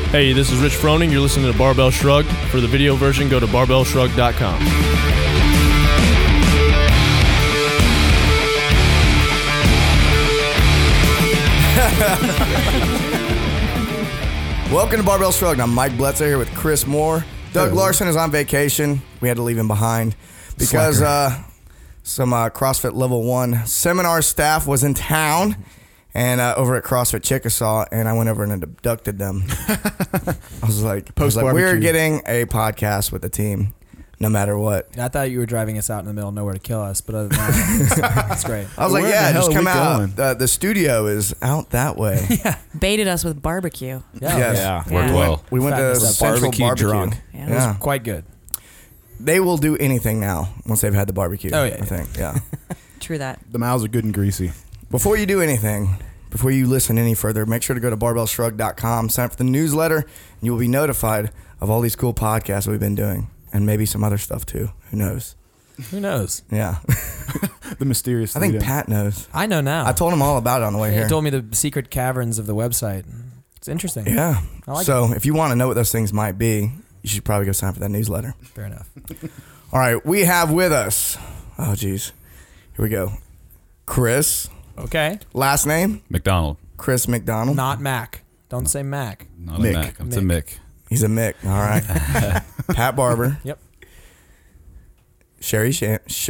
Hey, this is Rich Froning. You're listening to Barbell Shrugged. For the video version, go to barbellshrugged.com. Welcome to Barbell Shrugged. I'm Mike Bledsoe here with Chris Moore. Doug Larson is on vacation. We had to leave him behind because some CrossFit Level 1 seminar staff was in town and over at CrossFit Chickasaw, and I went over and abducted them. I was like, we're getting a podcast with the team no matter what. I thought you were driving us out in the middle of nowhere to kill us, but other than that, it's great. I was like, yeah, just come out. The studio is out that way. Yeah. Baited us with barbecue. Yeah. Worked well. We went to Central Barbecue. Drunk. Yeah. It was quite good. They will do anything now once they've had the barbecue. Oh, yeah. I think. Yeah. True that. The mouths are good and greasy. Before you do anything, before you listen any further, make sure to go to barbellshrug.com, sign up for the newsletter, and you will be notified of all these cool podcasts that we've been doing, and maybe some other stuff too. Who knows? Who knows? Yeah. The mysterious. I think Pat knows. I know now. I told him all about it on the way here. He told me the secret caverns of the website. It's interesting. Yeah. I like so if you want to know what those things might be, you should probably go sign up for that newsletter. Fair enough. All right. We have with us, oh, geez. Here we go. Chris. Okay. Last name? McDonald. Chris McDonald. Not Mac. Don't say Mac. Not Mick. a Mac. It's a Mick. He's a Mick. All right. Pat Barber. Yep. Cherie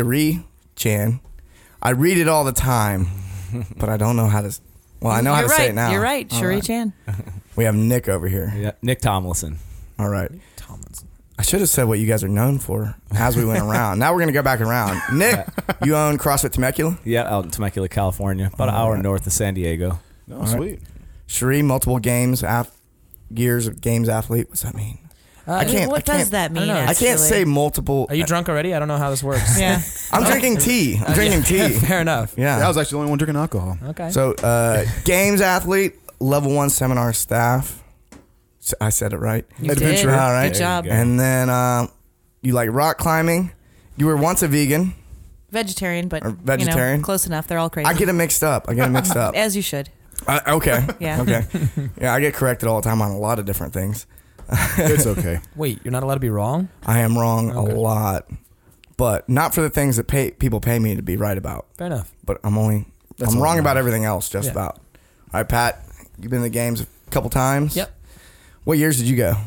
Chan. I read it all the time, but I don't know how to. Well, I know how to say it now. You're right, Cherie Chan. We have Nick over here. Yeah, Nick Tomlinson. All right. Tomlinson. I should have said what you guys are known for as we went around. Now we're going to go back around. Nick, you own CrossFit Temecula? Yeah, out in Temecula, California, about an hour north of San Diego. Oh, sweet. Cherie, multiple years of games athlete. What's that mean? What does that mean? I can't say multiple. Are you drunk already? I don't know how this works. Yeah. I'm drinking tea. I'm drinking tea. Fair enough. Yeah. I was actually the only one drinking alcohol. Okay. So, games athlete, level 1 seminar staff. I said it right. You Adventurer. did. All right. Good job. And then you like rock climbing. You were once a vegan. Vegetarian, but Or vegetarian? You know, close enough. They're all crazy. I get it mixed up. As you should. Okay. Yeah. Okay. Yeah, I get corrected all the time on a lot of different things. It's okay. Wait, you're not allowed to be wrong? I am wrong Okay. a lot, but not for the things that people pay me to be right about. Fair enough. But I'm wrong about everything else, just about. All right, Pat, you've been in the games a couple times. Yep. What years did you go?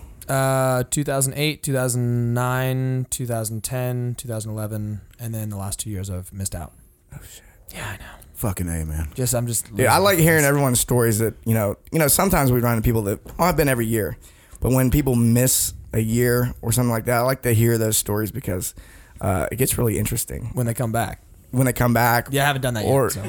2008, 2009, 2010, 2011, and then the last 2 years I've missed out. Oh shit. Yeah, I know. Fucking A, man. I'm just. Yeah, I like hearing everyone's stories that, you know, sometimes we run into people that, I've been every year. But when people miss a year or something like that, I like to hear those stories because it gets really interesting. When they come back. When they come back. Yeah, I haven't done that or, yet. So.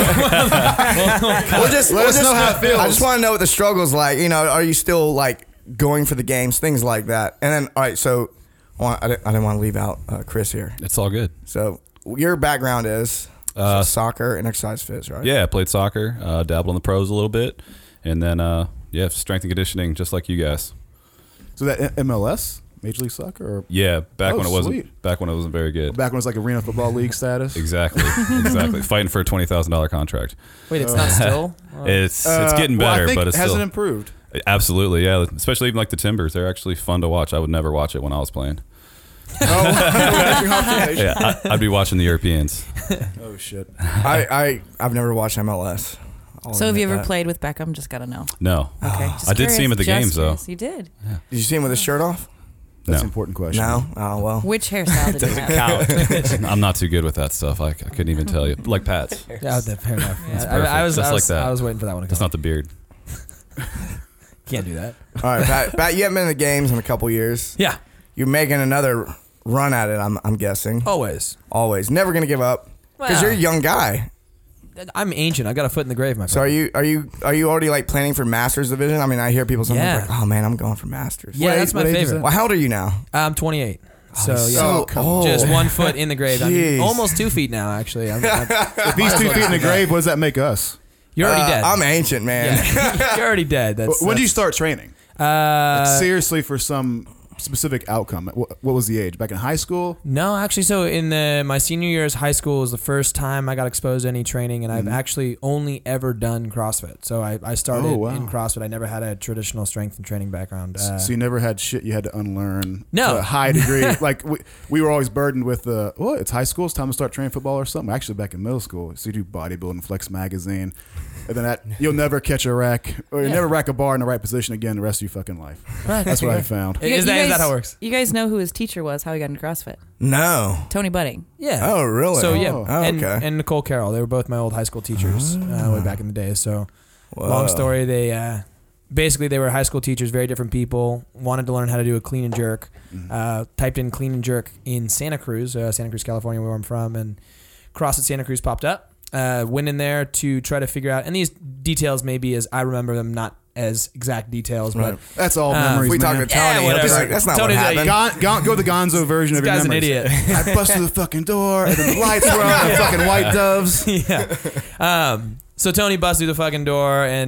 Let us know how it feels. I just want to know what the struggle's like. You know, are you still like going for the games, things like that? And then, all right, so I didn't want to leave out Chris here. It's all good. So your background is soccer and exercise phys, right? Yeah, I played soccer, dabbled in the pros a little bit, and then strength and conditioning, just like you guys. So that MLS, Major League Soccer, or Yeah, back when it sweet. wasn't very good. back when it was like Arena Football League status? Exactly. Fighting for a $20,000 contract. Wait, it's not still? It's getting better, I think but it's hasn't still improved. Absolutely, yeah. Especially even like the Timbers, they're actually fun to watch. I would never watch it when I was playing. Yeah, I'd be watching the Europeans. Oh shit! I've never watched MLS. So have you ever played with Beckham? Just got to know. No. Okay. I did see him at the games, though. You did. Did you see him with his shirt off? That's No. an important question. No. Oh well. Which hairstyle did you have? I'm not too good with that stuff. I couldn't even tell you. Like Pat's. Yeah, fair enough. That's Yeah, I was perfect. Just like that. I was waiting for that one to come. That's not the beard. Can't do that. All right, Pat, you haven't been in the games in a couple years. Yeah. You're making another run at it. I'm guessing. Always. Always. Never gonna give up because Well. you're a young guy. I'm ancient. I got a foot in the grave, my friend. So are you already like planning for Masters division? I mean, I hear people sometimes like, oh man, I'm going for Masters. Yeah, that's my what age is favorite. Well, how old are you now? I'm 28. So yeah, so old. just 1 foot in the grave. Jeez. I'm almost 2 feet now. Actually, If he's 2 feet in the grave, what does that make us? You're already dead. I'm ancient, man. Yeah. You're already dead. When do you start training? Uh, Seriously, for some specific outcome? What was the age? Back in high school? No, actually, so in my senior year as high school was the first time I got exposed to any training, and I've actually only ever done CrossFit. So I started in CrossFit. I never had a traditional strength and training background. So you never had shit you had to unlearn No. to a high degree? Like we were always burdened with it's high school, it's time to start training football or something. Actually, back in middle school, so you do bodybuilding, Flex Magazine, and then you'll never catch a rack, or you'll never rack a bar in the right position again the rest of your fucking life. Right. That's what I found. Is that how it works? You guys know who his teacher was, how he got into CrossFit? No. Tony Budding. Yeah. Oh, really? So yeah, Oh, and Nicole Carroll, they were both my old high school teachers way back in the day. So long story, they basically they were high school teachers, very different people. Wanted to learn how to do a clean and jerk. Typed in clean and jerk in Santa Cruz, California, where I'm from, and CrossFit Santa Cruz popped up. Went in there to try to figure out, and these details maybe as I remember them, not as exact details, but That's all memories. We talk man. to Tony. whatever. he'll be like, that's not Tony's what like, happened. Go the Gonzo version of this your guy's an memories. idiot. I busted the fucking door, and then the lights were on, and fucking white doves. Yeah. So Tony busts through the fucking door and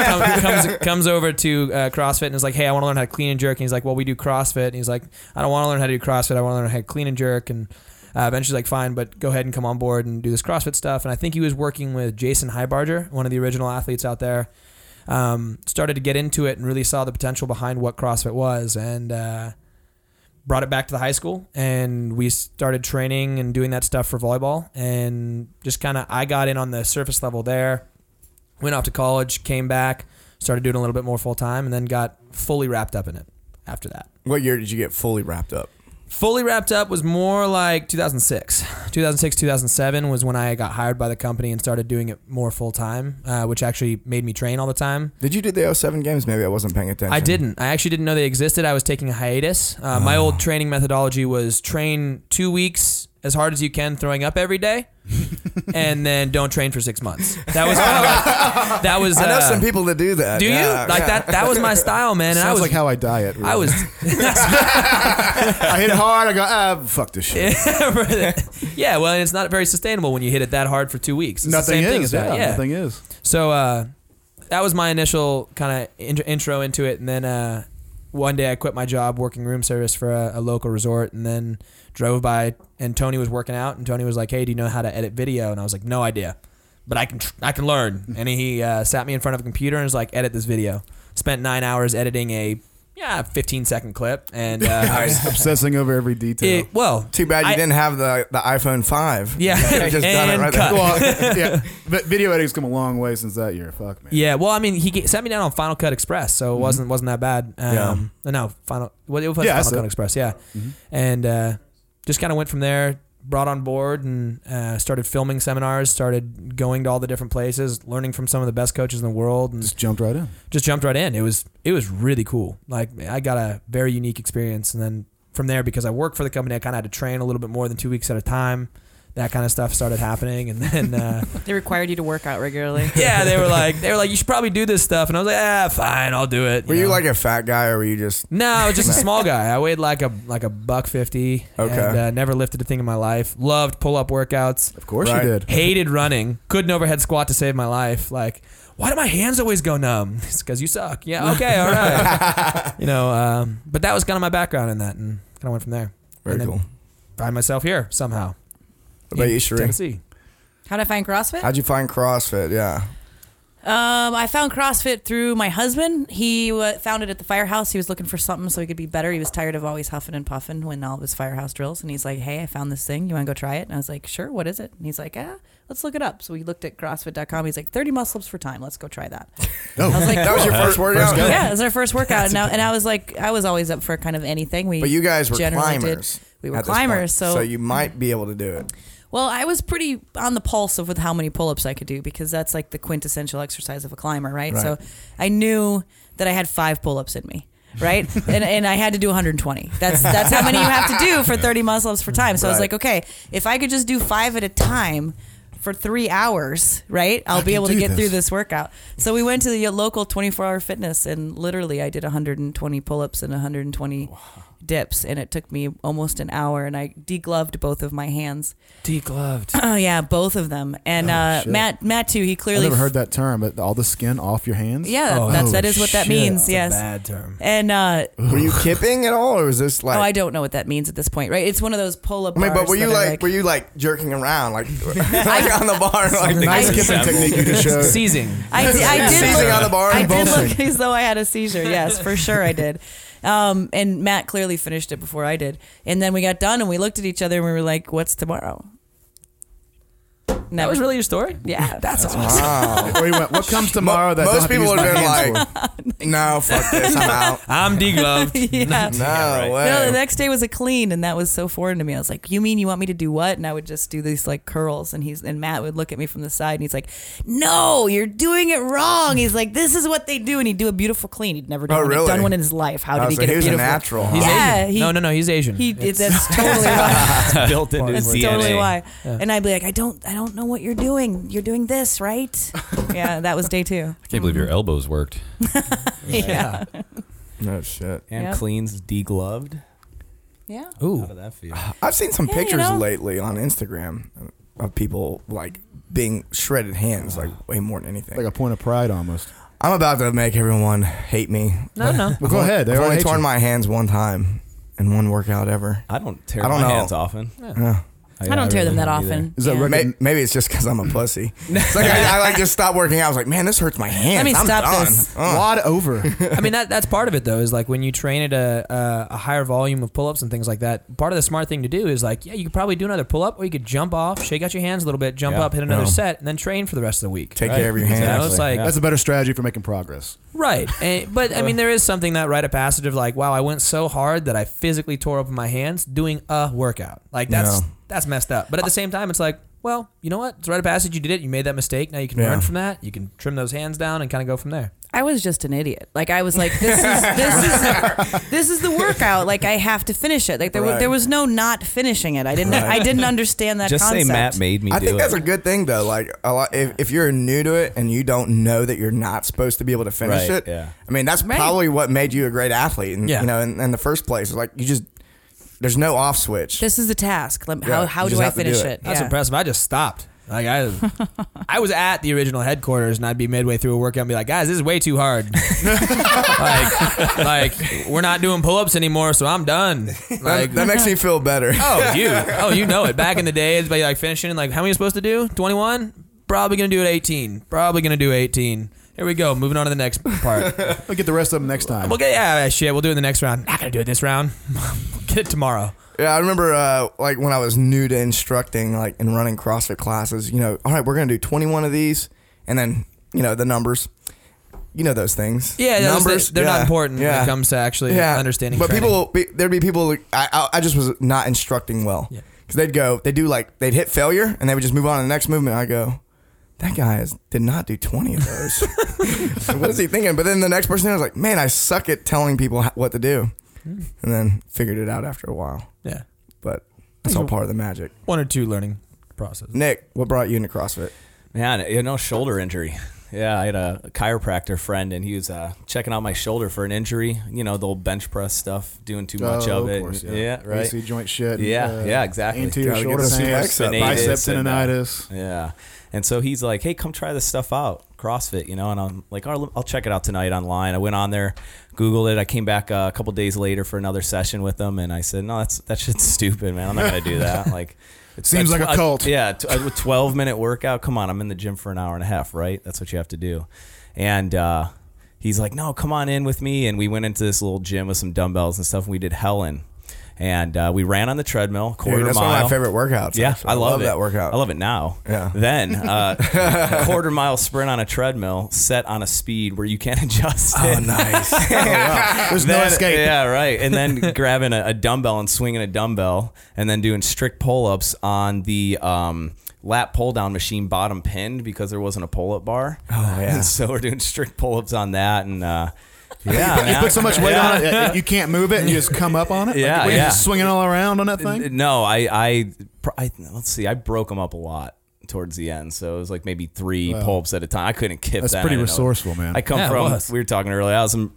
comes over to CrossFit and is like, hey, I want to learn how to clean and jerk. And he's like, well, we do CrossFit. And he's like, I don't want to learn how to do CrossFit. I want to learn how to clean and jerk. And eventually like, fine, but go ahead and come on board and do this CrossFit stuff. And I think he was working with Jason Highbarger, one of the original athletes out there. Started to get into it and really saw the potential behind what CrossFit was, and brought it back to the high school, and we started training and doing that stuff for volleyball, and just kind of I got in on the surface level there, went off to college, came back, started doing a little bit more full time, and then got fully wrapped up in it after that. What year did you get fully wrapped up? Fully wrapped up was more like 2006. 2006, 2007 was when I got hired by the company and started doing it more full time, which actually made me train all the time. Did you do the 07 games? Maybe I wasn't paying attention. I didn't. I actually didn't know they existed. I was taking a hiatus. My old training methodology was train 2 weeks as hard as you can, throwing up every day, and then don't train for 6 months. That was kind of like, that was. I know some people that do that. Do you? That was my style, man. And Sounds I was like how I diet. Really. I was. I hit hard. I go, fuck this shit. Yeah, well, it's not very sustainable when you hit it that hard for 2 weeks. It's Nothing the same thing is. as that. Yeah, Nothing is. So that was my initial kind of intro into it, and then one day I quit my job working room service for a local resort, and then drove by, and Tony was working out, and Tony was like, hey, do you know how to edit video? And I was like, no idea, but I can learn. And he sat me in front of a computer and was like, edit this video. Spent 9 hours editing a 15-second clip, and Obsessing over every detail. Too bad you didn't have the iPhone 5. Yeah, You just done it and right cut. there. Well, yeah, but video editing's come a long way since that year. Fuck, man. Yeah, well, I mean, he sat me down on Final Cut Express, so it wasn't that bad. No, Final Cut Express, yeah. And just kind of went from there, brought on board, and started filming seminars, started going to all the different places, learning from some of the best coaches in the world, and Just jumped right in. It was really cool. Like, I got a very unique experience, and then from there, because I worked for the company, I kind of had to train a little bit more than 2 weeks at a time. That kind of stuff started happening, and then They required you to work out regularly. yeah, they were like, you should probably do this stuff, and I was like, fine, I'll do it. Were you like a fat guy, or were you just... No, I was just a small guy. I weighed like a $150. Okay. And never lifted a thing in my life. Loved pull-up workouts. Of course Right. you did. Hated running. Couldn't overhead squat to save my life. Like, why do my hands always go numb? It's because you suck. Yeah, okay, all right. But that was kind of my background in that, and kind of went from there. Very And then cool. Find myself here somehow. What about in you, Sheree? Tennessee. How'd I find CrossFit? How'd you find CrossFit? Yeah. I found CrossFit through my husband. He found it at the firehouse. He was looking for something so he could be better. He was tired of always huffing and puffing when all of his firehouse drills. And he's like, hey, I found this thing. You want to go try it? And I was like, sure. What is it? And he's like, let's look it up. So we looked at CrossFit.com. He's like, 30 muscle ups for time. Let's go try that. I was like, That was your first workout? yeah, it was our first workout. And I was like, I was always up for kind of anything. But you guys were generally climbers. We were at this point, climbers. So you might be able to do it. well, I was pretty on the pulse of with how many pull-ups I could do, because that's like the quintessential exercise of a climber, right? Right. So I knew that I had 5 pull-ups in me, right? and I had to do 120. That's how many you have to do for 30 muscle-ups for time. So I was Right. like, okay, if I could just do 5 at a time for 3 hours, right? I'll be able to get through this workout. So we went to the local 24-hour fitness, and literally I did 120 pull-ups and 120 dips, and it took me almost an hour, and I degloved both of my hands. Degloved. Oh yeah, both of them. And shit. Matt too. He I clearly never heard that term, but all the skin off your hands. Yeah, Oh, that is what that shit. means. That's Yes. a bad term. And Were you kipping at all, or was this like? oh, I don't know what that means at this point, right? It's one of those pull-up I mean, bars. but were you that are like, were you like jerking around like on the bar? Like, Nice kipping technique you just showed. Seizing. I did seizing look, on the bar. I did Convulsing. look as though I had a seizure. Yes, for sure I did. And Matt clearly finished it before I did. And then we got done and we looked at each other and we were like, "What's tomorrow?" And That was really your story? yeah. That's awesome. Wow. Or you went, what comes tomorrow that Most don't have to people use would have my been hands like, "No, fuck this, I'm out." I'm degloved. yeah. No way. No, the next day was a clean, and that was so foreign to me. I was like, "You mean you want me to do what?" And I would just do these like curls, and Matt would look at me from the side, and he's like, "No, you're doing it wrong." He's like, "This is what they do," and he'd do a beautiful clean. He'd never done, really? done one in his life. How did Oh, he so get he a was a beautiful? natural. Huh? He's Yeah, Asian. he- No, he's Asian. That's totally why. It's built into his That's DNA. totally why. And I'd be like, I don't know what you're doing. You're doing this, right? Yeah, that was day 2. I can't believe your elbows worked. Yeah. No shit. And Yep. cleans degloved. Yeah. Ooh. How did that feel? I've seen some Yeah, you pictures know. lately on Instagram of people like being shredded hands, like way more than anything. Like a point of pride almost. I'm about to make everyone hate me. No. Well, go ahead. They I've already only hate torn you. my hands one time in one workout ever. I don't tear I don't my know. hands often. Yeah. I don't tear them that don't either. often. Is that Yeah. record- Maybe it's just because I'm a pussy. It's like I like just stopped working out. I was like, man, this hurts my hands. Let me I'm stop done. this. Wad over. I mean, that's part of it, though, is like when you train at a higher volume of pull-ups and things like that, part of the smart thing to do is like, yeah, you could probably do another pull-up, or you could jump off, shake out your hands a little bit, jump Yeah. up, hit another Yeah. set, and then train for the rest of the week. Take Right. care of your You hands. know, it's like, Yeah. That's a better strategy for making progress. right. But, I mean, there is something, that rite of passage of like, wow, I went so hard that I physically tore open my hands doing a workout. Like, that's messed up. But at the same time, it's like, well, you know what? It's a rite of passage. You did it. You made that mistake. Now you can Yeah. learn from that. You can trim those hands down and kind of go from there. I was just an idiot. Like I was like, this is the workout. Like I have to finish it. Like Right. there was no not finishing it. I didn't understand that Just concept. say Matt made me I do think it. that's a good thing though. Like a lot, if you're new to it and you don't know that you're not supposed to be able to finish Right, it, yeah. I mean that's Right. probably what made you a great athlete. And Yeah. you know, in the first place, it's like there's no off switch. This is the task. Yeah, How you do just I have to do finish it. it? That's Yeah. impressive. I just stopped. Like I was at the original headquarters, and I'd be midway through a workout and be like, "Guys, this is way too hard. like we're not doing pull-ups anymore, so I'm done." Like that makes me feel better. you know it. Back in the day, it's like finishing like how many are you supposed to do? 21. Probably gonna do it 18. Probably gonna do 18. Here we go. Moving on to the next part. We'll get the rest of them next time. We'll get shit. We'll do it in the next round. Not gonna do it this round. We'll get it tomorrow. Yeah, I remember like when I was new to instructing, like and running CrossFit classes. You know, all right, we're gonna do 21 of these, and then you know the numbers. You know those things. Yeah, numbers. they're not important when it comes to actually understanding. But training. there'd be people. I just was not instructing well Yeah. because they'd hit failure and they would just move on to the next movement. I go, that guy did not do 20 of those. What is he thinking? But then the next person was like, man, I suck at telling people what to do, and then figured it out after a while. Yeah, But that's all part of the magic. 1 or 2 learning process. Nick, what brought you into CrossFit? Man, shoulder injury. Yeah, I had a chiropractor friend, and he was checking out my shoulder for an injury. You know, the old bench press stuff, doing too much of it. Course, yeah, right. AC joint shit. Yeah, exactly. Anterior Gotta get shoulder those pain, specs up. bicep Tinnitus and, tendonitis. Yeah. And so he's like, hey, come try this stuff out, CrossFit, and I'm like, I'll check it out tonight online. I went on there, Googled it. I came back a couple days later for another session with him, and I said, no, that shit's stupid, man. I'm not going to do that. Like, It seems like a cult. Yeah, a 12-minute workout. Come on, I'm in the gym for an hour and a half, right? That's what you have to do. And he's like, no, come on in with me. And we went into this little gym with some dumbbells and stuff, and we did Helen. And we ran on the treadmill, quarter Dude, that's mile. one of my favorite workouts. Yeah, actually. I love it. that workout. I love it now. Yeah. Then quarter mile sprint on a treadmill set on a speed where you can't adjust it. Oh, nice. There's no escape. Yeah, right. And then grabbing a dumbbell and swinging a dumbbell, and then doing strict pull-ups on the lat pull-down machine bottom pinned because there wasn't a pull-up bar. Oh, yeah. And so we're doing strict pull-ups on that, and You man. put so much weight on it, you can't move it, and you just come up on it. Yeah, what, you yeah. just swinging all around on that thing. No, I let's see, I broke them up a lot towards the end, so it was like maybe 3 pull-ups at a time. I couldn't kip That's that. pretty I didn't know. resourceful, man. I come Yeah, it from, was. we were talking earlier, I was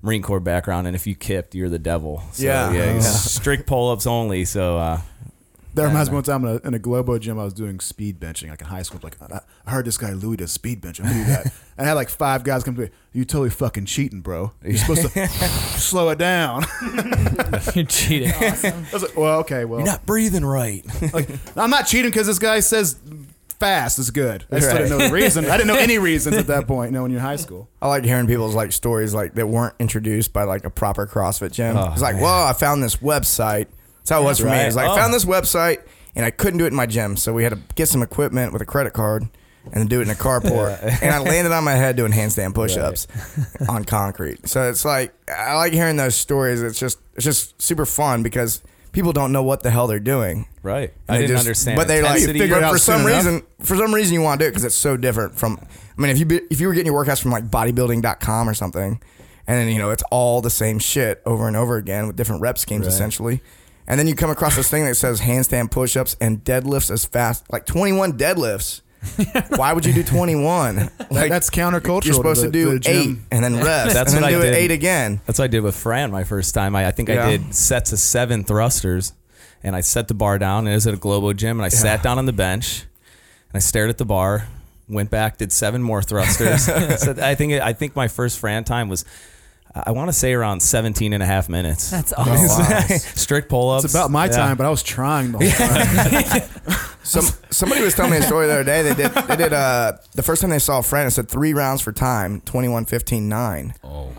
Marine Corps background, and if you kipped, you're the devil. So, Yeah. strict pull-ups only. So That reminds me one time in a Globo gym, I was doing speed benching, like in high school. Like, I heard this guy Louis does speed benching. I'm gonna do that. And I had like 5 guys come to me. You totally fucking cheating, bro. You're supposed to slow it down. You're cheating. I was like, well, okay, well, you're not breathing right. like, I'm not cheating because this guy says fast is good. I still didn't know the reason. I didn't know any reasons at that point. When you're in high school. I like hearing people's like stories like that weren't introduced by like a proper CrossFit gym. It's like, well, I found this website. That's how it was for me. It was like, I found this website and I couldn't do it in my gym. So we had to get some equipment with a credit card and then do it in a carport. And I landed on my head doing handstand push-ups on concrete. So it's like, I like hearing those stories. It's just super fun because people don't know what the hell they're doing. Right. And I they didn't just- understand. But they like, intensity. figure it but out for some soon reason you want to do it because it's so different from. I mean, if you were getting your workouts from like bodybuilding.com or something, and then it's all the same shit over and over again with different rep schemes essentially, and then you come across this thing that says handstand push-ups and deadlifts as fast, like 21 deadlifts. Why would you do 21? Like, That's countercultural. you're supposed to do the 8 gym. and then rest. That's and then what I do it did. 8 again. That's what I did with Fran my first time. I think I did sets of 7 thrusters, and I set the bar down. And it was at a Globo gym, and I sat down on the bench, and I stared at the bar. Went back, did 7 more thrusters. So I think my first Fran time was, I want to say around 17 and a half minutes. That's awesome. Strict pull-ups. It's about my time, but I was trying the whole time. Somebody was telling me a story the other day. They did the first time they saw a friend, it said 3 rounds for time, 21, 15, 9.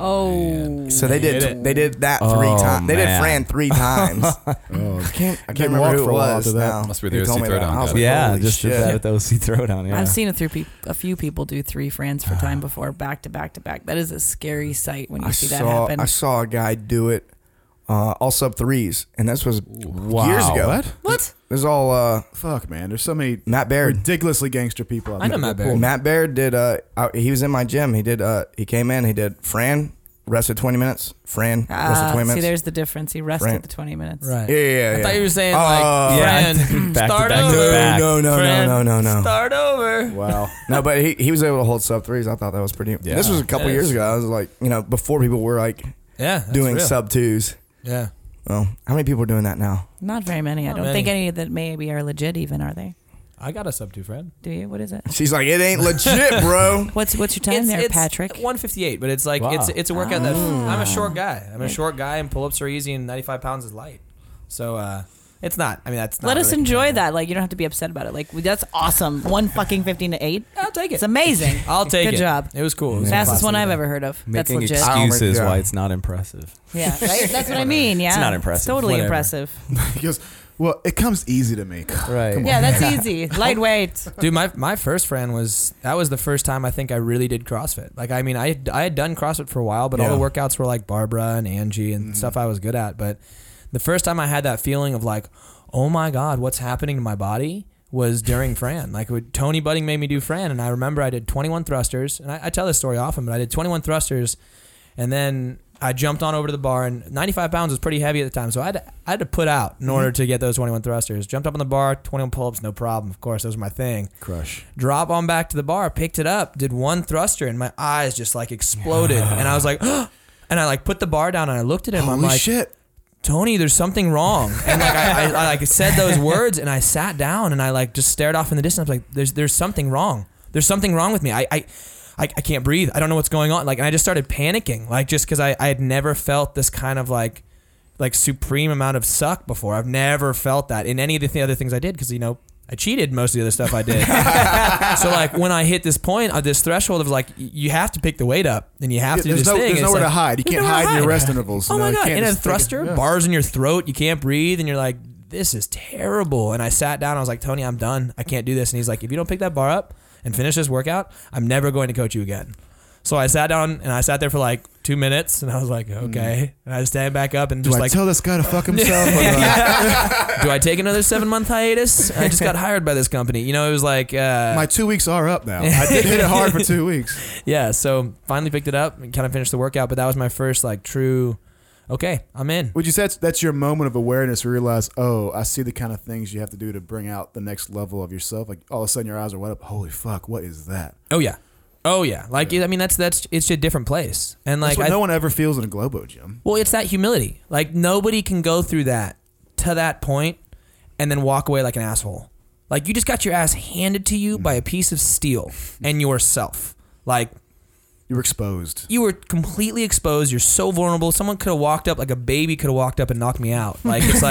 Oh. So they did that 3 times. They did man. Fran 3 times. I can't Didn't remember walk who it for a while was after that. now. Must be the Who told OC me that. throwdown I was guy. like, yeah, holy just shit. did that at the OC throwdown. Yeah. I've seen a few people do 3 Frans for time before, back to back to back. That is a scary sight when you see that happen. I saw a guy do it all sub 3s, and this was years ago. What? This is all Fuck, man. There's so many Matt Baird. ridiculously gangster people out I know there. Matt Baird. Matt Baird did. He was in my gym. He did. He came in. He did Fran, rested 20 minutes. Fran, rested 20 minutes. See, there's the difference. He rested Fran. the 20 minutes. Right. Yeah. I thought you were saying yeah, Fran, back to start back to over. back. No. Start over. Wow. No, but he was able to hold sub 3s. I thought that was pretty. Yeah. This was a couple It years is. ago. I was like, before people were like Yeah. That's doing real. sub 2s. Yeah. Well, how many people are doing that now? Not very many. I Not don't many. think any that maybe are legit even, are they? I got a sub 2 friend. Do you? What is it? She's like, it ain't legit, bro. What's your time there, Patrick? 158, but it's like Wow. it's a workout that I'm a short guy. I'm a short guy, and pull-ups are easy, and 95 pounds is light. So it's not. I mean, that's not. Let us really enjoy comparing that. Like, you don't have to be upset about it. Like, that's awesome. 15 to 8. I'll take it. It's amazing. I'll take it. Good job. It was cool. It was a Fastest classic one I've event. ever heard of. That's Making legit. excuses God. why it's not impressive. Yeah, right? That's what I mean. Yeah. It's not impressive. It's totally Whatever. impressive. He goes, well, it comes easy to me. Right. Yeah, that's easy. Lightweight. Dude, my first friend was the first time I think I really did CrossFit. Like, I mean, I had done CrossFit for a while, but all the workouts were like Barbara and Angie and stuff I was good at. But the first time I had that feeling of like, oh my God, what's happening to my body was during Fran. Like, Tony Budding made me do Fran, and I remember I did 21 thrusters, and I tell this story often, but I did 21 thrusters, and then I jumped on over to the bar, and 95 pounds was pretty heavy at the time, so I had to put out in order to get those 21 thrusters. Jumped up on the bar, 21 pull-ups, no problem. Of course, those were my thing. Crush. Drop on back to the bar, picked it up, did 1 thruster, and my eyes just like exploded, and I was like, and I like put the bar down, and I looked at him. I'm Holy like, shit. Tony, there's something wrong. And like I like said those words, and I sat down and I like just stared off in the distance. I was like, there's something wrong. There's something wrong with me. I can't breathe. I don't know what's going on. Like, and I just started panicking. Like, just because I had never felt this kind of like supreme amount of suck before. I've never felt that in any of the other things I did, because I cheated most of the other stuff I did. So like when I hit this point, this threshold of like, you have to pick the weight up and you have to do this thing. There's It's nowhere like, to hide. You there's can't nowhere to hide in your hide. rest intervals. Oh my You God. can't In a just take it- thruster, yeah. bars in your throat, you can't breathe, and you're like, this is terrible. And I sat down, I was like, Tony, I'm done. I can't do this. And he's like, if you don't pick that bar up and finish this workout, I'm never going to coach you again. So I sat down and I sat there for like 2 minutes, and I was like, okay. And I just stand back up and Do just I like, tell this guy to fuck himself? Or do I- do I take another 7-month hiatus? I just got hired by this company. It was like, My 2 weeks are up now. I did hit it hard for 2 weeks. yeah. So finally picked it up and kind of finished the workout. But that was my first like true, okay, I'm in. Would you say that's your moment of awareness where you realize, oh, I see the kind of things you have to do to bring out the next level of yourself? Like all of a sudden your eyes are wide up. Holy fuck, what is that? Oh yeah. Oh yeah, like I mean that's it's a different place, and like That's what no one ever feels in a Globo gym. well, it's that humility. Like nobody can go through that to that point and then walk away like an asshole. Like you just got your ass handed to you by a piece of steel and yourself. Like You were exposed. you were completely exposed. You're so vulnerable. Someone could have walked up, like a baby could have walked up and knocked me out. Like it's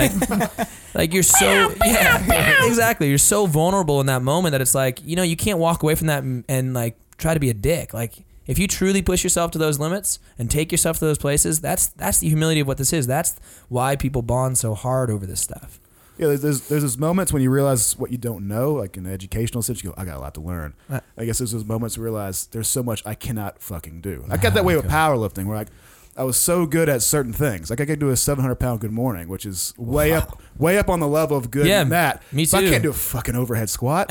like you're so exactly. You're so vulnerable in that moment that it's like you can't walk away from that and like try to be a dick. Like if you truly push yourself to those limits and take yourself to those places, that's the humility of what this is. That's why people bond so hard over this stuff. Yeah, there's those moments when you realize what you don't know, like in the educational sense, you go, I got a lot to learn. I guess there's those moments you realize there's so much I cannot fucking do. I got that way with powerlifting, where I was so good at certain things. Like I could do a 700-pound good morning, which is way up on the level of good in that. Me But too. I can't do a fucking overhead squat.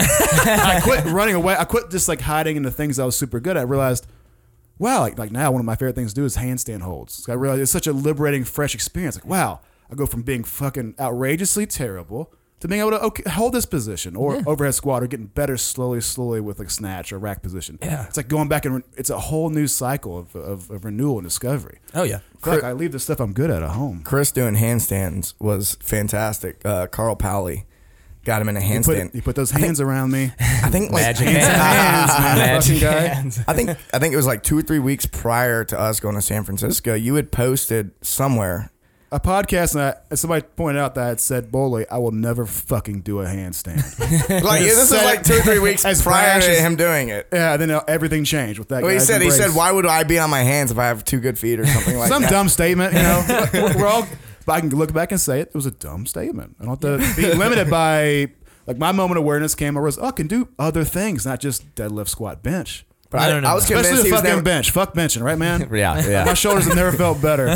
I quit running away. I quit just like hiding in the things I was super good at. I realized, wow, like now one of my favorite things to do is handstand holds. So I realized it's such a liberating, fresh experience. Like, wow, I go from being fucking outrageously terrible to being able to hold this position or overhead squat or getting better slowly with like snatch or rack position. Yeah. It's like going back and it's a whole new cycle of renewal and discovery. Oh yeah. Fuck, I leave the stuff I'm good at home. Chris doing handstands was fantastic. Carl Powley got him in a handstand. You put those hands around me. I think like Magic hands, magic hands. I think it was like 2 or 3 weeks prior to us going to San Francisco. You had posted somewhere. A podcast, and somebody pointed out that I had said boldly, I will never fucking do a handstand. Like this is like 2 or 3 weeks As prior brash to as- him doing it. Yeah, then everything changed with that Well, guy's he embrace. said, why would I be on my hands if I have 2 good feet or something like Some that? dumb statement, we're all, but I can look back and say it was a dumb statement. I don't have to be limited by, like my moment of awareness came, I can do other things, not just deadlift, squat, bench. But I was convinced Especially he the was fucking never, bench. Fuck benching, right, man? Yeah. My shoulders have never felt better.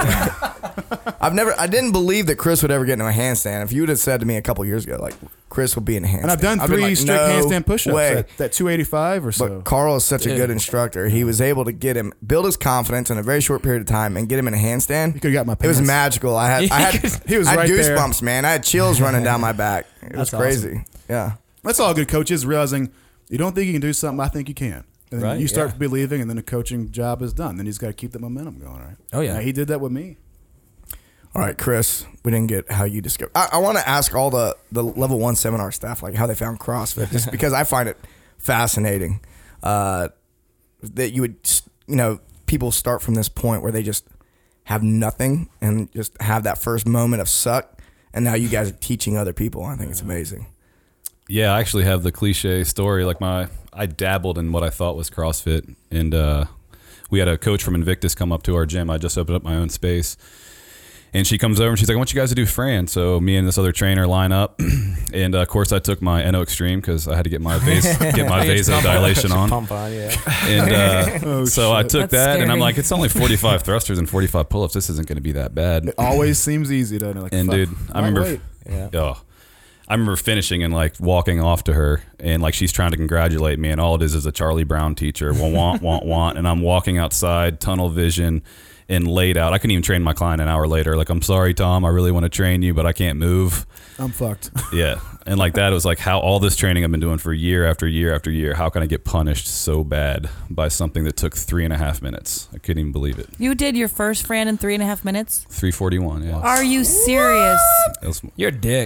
I didn't believe that Chris would ever get into a handstand. If you would have said to me a couple years ago, like Chris will be in a handstand, And I've done I'd been 3 like, strict no handstand push-ups way. at that 285 or so. But Carl is such a good instructor. He was able to build his confidence in a very short period of time and get him in a handstand. You could've got my It was pants. magical. I had He was I had right there. goosebumps, man. I had chills running down my back. It was That's crazy. Yeah. That's all good coaches, realizing you don't think you can do something, I think you can. And then Right, you start yeah. believing, and then the coaching job is done. Then he's got to keep the momentum going, right? Oh, yeah. Now, he did that with me. All right, Chris, we didn't get how you discovered. I want to ask all the level 1 seminar staff, like how they found CrossFit, just because I find it fascinating that you would, people start from this point where they just have nothing and just have that first moment of suck. And now you guys are teaching other people. I think it's amazing. Yeah, I actually have the cliche story. Like I dabbled in what I thought was CrossFit, and we had a coach from Invictus come up to our gym. I just opened up my own space, and she comes over and she's like, "I want you guys to do Fran." So me and this other trainer line up, and of course I took my Eno Extreme because I had to get my vasodilation on. Pump on, yeah. And so I took That's that, and I'm scary. like, it's only 45 thrusters and 45 pull-ups. This isn't going to be that bad. It always seems easy, doesn't it? Like, And fuck, dude, I remember. lightweight. Yeah. Oh, I remember finishing and like walking off to her, and like she's trying to congratulate me, and all it is a Charlie Brown teacher. Well, want, and I'm walking outside, tunnel vision, and laid out. I couldn't even train my client an hour later. Like, I'm sorry, Tom, I really want to train you, but I can't move. I'm fucked. Yeah, and like that, it was like how all this training I've been doing for year after year after year. How can I get punished so bad by something that took 3.5 minutes? I couldn't even believe it. You did your first Fran in 3.5 minutes? 3:41. Yeah, Are you serious? that was, You're a dick.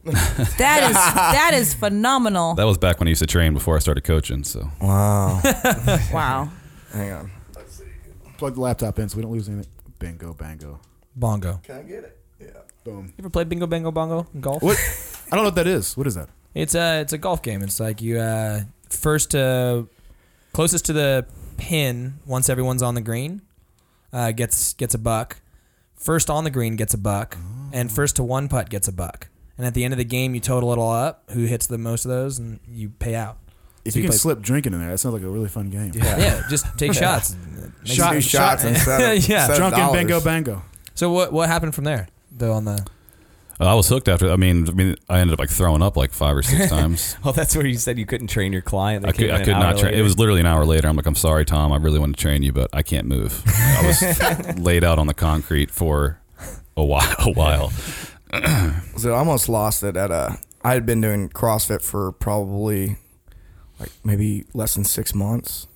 That is phenomenal. that was back when I used to train before I started coaching. So Wow. Wow. Hang on. Plug the laptop in so we don't lose anything. Bingo, bango. Bongo. Can I get it? Yeah. Boom. You ever played Bingo Bango Bongo in golf? What? I don't know what that is. What is that? It's a golf game. It's like you first closest to the pin once everyone's on the green gets a buck. First on the green gets a buck, and first to one putt gets a buck. And at the end of the game, you total it all up. Who hits the most of those, and you pay out. If So you can play- slip drinking in there, that sounds like a really fun game. Yeah, just take shots. Shot- Two shots instead of Yeah. Drunken $7. bingo bango. So what happened from there? Though on the I was hooked after. I mean, I ended up like throwing up like 5 or 6 times. Well, that's where you said you couldn't train your client. They I came could in an not hour train. It later. was literally an hour later. I'm like, I'm sorry, Tom. I really want to train you, but I can't move. I was laid out on the concrete for a while. So I almost lost it I had been doing CrossFit for probably like maybe less than 6 months.